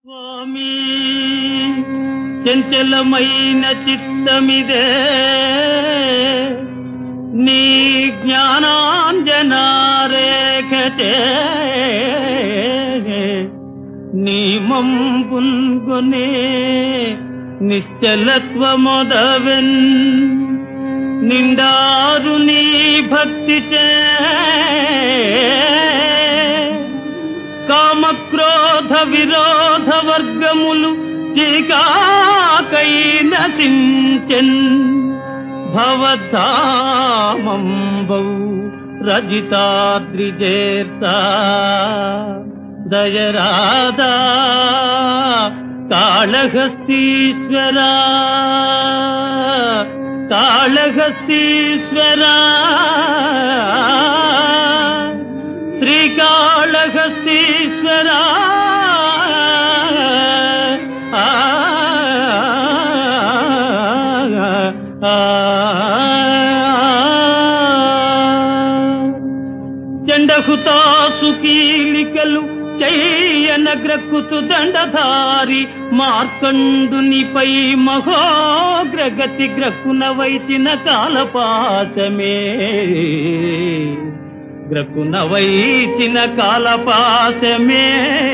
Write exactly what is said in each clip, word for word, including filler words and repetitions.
స్వామి చంచలమైన చిత్తమిదే నీ జ్ఞానాంజనారేఖతే నీ మంపున్గొనే నిశ్చలత్వమొదవెన్ నిండారు నీ భక్తిచే కామక్రోధ విరోధ వర్గములు చీకాకై నశించెన్ భవధామంబౌ రజితాద్రిజేర్తా దయరాధా కాళహస్తీశ్వరా కాళహస్తీశ్వరా శ్రీకాళహస్తీశ్వరా చండహుతాసు కీలికలు చెయ్యన గ్రక్కుతు దండధారి మార్కండునిపై మహోగ్రగతి గ్రక్కున వైచిన కాలపాశమే గ్రక్కున వైచిన కాలపాశమే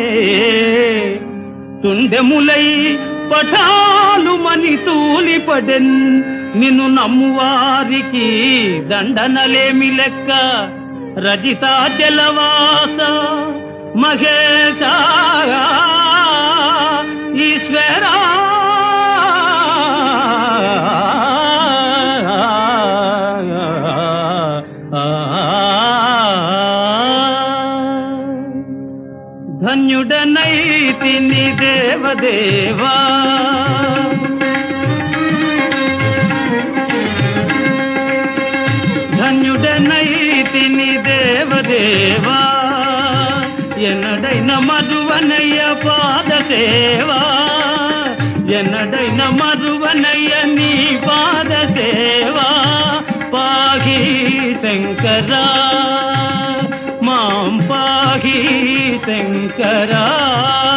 తుండెములై పఠాలు మని తూలిపడెన్ నిన్ను నమ్మువారికి దండనలేమి లెక్క రజితాచలవాస మహేశ ఈశ్వరా ధన్యుడనైతిని దేవదేవా ధన్యుడనైతిని దేవదేవా ఎన్నడైన మధువనయ్య పాద సేవా ఎన్నడైన మధువనయ్య నీ పాద సేవా పాహి శంకరా మాం పాహి శంకరా